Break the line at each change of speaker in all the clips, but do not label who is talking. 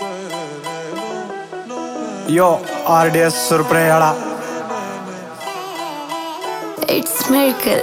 Yo RDS सुरप्रेयाड़ा
It's miracle.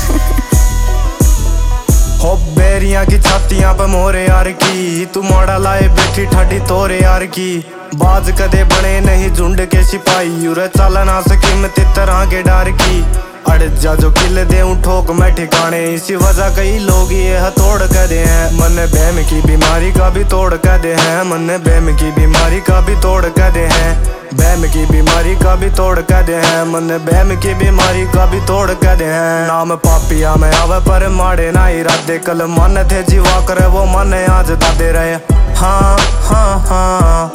हो बेरियां की छातियां पे मोरे यार की, तू मोड़ा लाए बैठी ठाडी तोरे यार की। बाज कदे बने नहीं झुंड के सिपाही, उरे चलना सकीमती तरह के डर की। अड़ जा जो किल दे ठोक मैं ठिकाने, इसी वजह कई लोग ये हथौड़ कहते हैं। मन बहम की बीमारी का भी तोड़ कहते हैं, मन बहम की बीमारी का भी तोड़ कहते हैं। बहम की बीमारी का भी तोड़ कहते हैं, मन बहम की बीमारी का भी तोड़ कहते हैं। नाम पापिया में आवे पर माड़े ना इरादे, कल मन थे जीवा करे वो मन आज दादे रहे। हाँ हाँ हाँ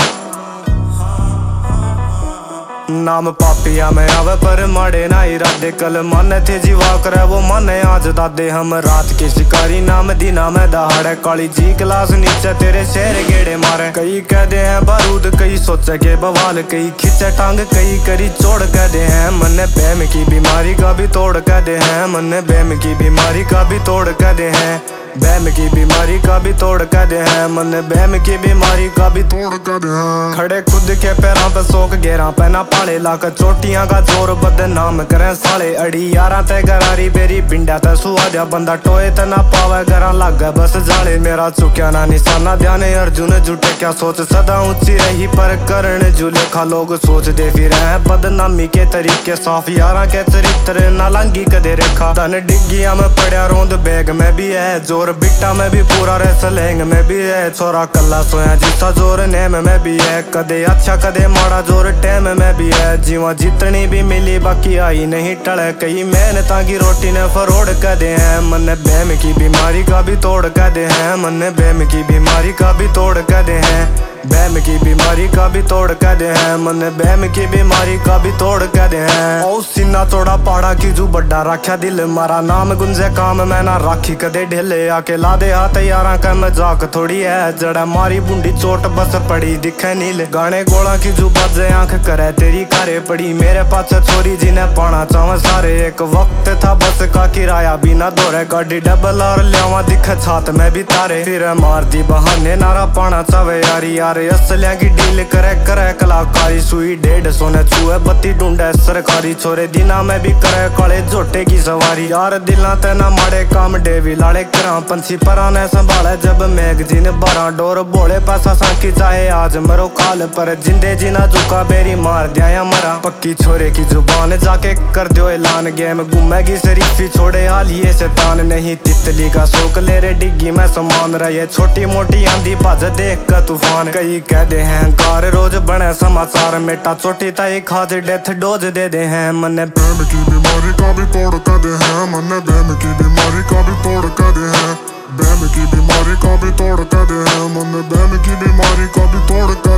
नाम पापिया में आवे पर माड़े ना इरादे, कल मन थे जीवा करे वो मन आज दादे। हम रात के शिकारी नाम दीना में दहाड़े, काली जी क्लास नीचे तेरे शेर गेड़े मारे। कई कहते हैं बारूद, कई सोचे के बवाल, कई खिंचे टांग, कई करी चोड़ कहते हैं। मन बहम की बीमारी का भी तोड़ कहते हैं, मन बहम की बीमारी का भी तोड़ कहते हैं। बहम की बीमारी का भी तोड़ कहते हैं, मन बहम की बीमारी का भी तोड़ कहते हैं। खड़े खुद के पैरों पे सोक घेरा पहना पाले, लाकर चोटियां का जोर बदनाम करे साले। अड़ी यारा ते गरारी बेरी पिंडा ते सुहाद्या, बंदा टोए ते ना पावे गरा लागे बस जाले। मेरा चुक्या ना निशाना ध्यान अर्जुन जुटे, क्या सोच सदा ऊंची रही पर करण जुले खा। लोग सोच दे फिर हैं बदनामी के तरीके, साफ यारा के चरित्र ना लांगी कदे रेखा। धन डिग्गिया में पड़ा रोंद बैग में भी है जोर, बिट्टा में भी पूरा रेसलिंग में भी है। छोरा कल्ला सोया जिसका जोर नेम में भी है, कदे अच्छा कदे माड़ा जोर टैम में भी है। जीवा जितनी भी मिली बाकी आई नहीं टले, कई मेहनता की रोटी ने फरोड़ कहते हैं। मन बहम की बीमारी का भी तोड़ कहते हैं, मन बहम की बीमारी का भी तोड़ कहते हैं। बहम की बीमारी का भी तोड़ कहते हैं, मन बहम की बीमारी का भी तोड़ कहते हैं। ओ सीना तोड़ा पाड़ा की जू बड्डा राख्या दिल, मारा नाम गुंजे काम मैं ना राखी कदे ढिले। आके ला दे हाथ यारा का मजाक थोड़ी है, जड़ा मारी बुंडी चोट बस पड़ी दिखे नील। गाने गोला की जू बाजे आंख करे तेरी कारे पड़ी, मेरे पास छोरी जिन्हें पाना चाव सारे। एक वक्त था बस का किराया बिना दौरे, गाड़ी डबल और लियावा दिखे छात में भी तारे। फिर मार दी बहाने नारा पाना चावे यारी, यारे असलिया की डील करे करे कलाकारी। सुई 150 ने चूहे बत्ती ढूंढे सरकारी, छोरे दिना में भी करे काले झोटे की सवारी। यार दिला ते ना माड़े काम डेवी लाड़े करा, पंछी पराने संभाले जब मैगजीन 12 डोर। बोले पैसा सांकी चाहे आज मरो काल, पर जिंदे जीना झुका बेरी मार दिया या मरा। पक्की छोरे की जुबान जाके कर दो ऐलान, गेम घूमेगी शरीफी छोड़े हाल ये शैतान। नहीं तितली का शौक ले रे डिग्गी में समान रहे, छोटी मोटी आंधी भज देख का तूफान। कई कहते हैं कार रोज बने समाचार, मेटा चोटी ताई खाद डेथ डोज दे दे हैं। मन
बहम की बीमारी का भी तोड़ कहते हैं, मन बहम की बीमारी का भी तोड़ कहते हैं। बहम की बीमारी का भी तोड़ कहते हैं, मन बहम की बीमारी का भी तोड़ कहते हैं।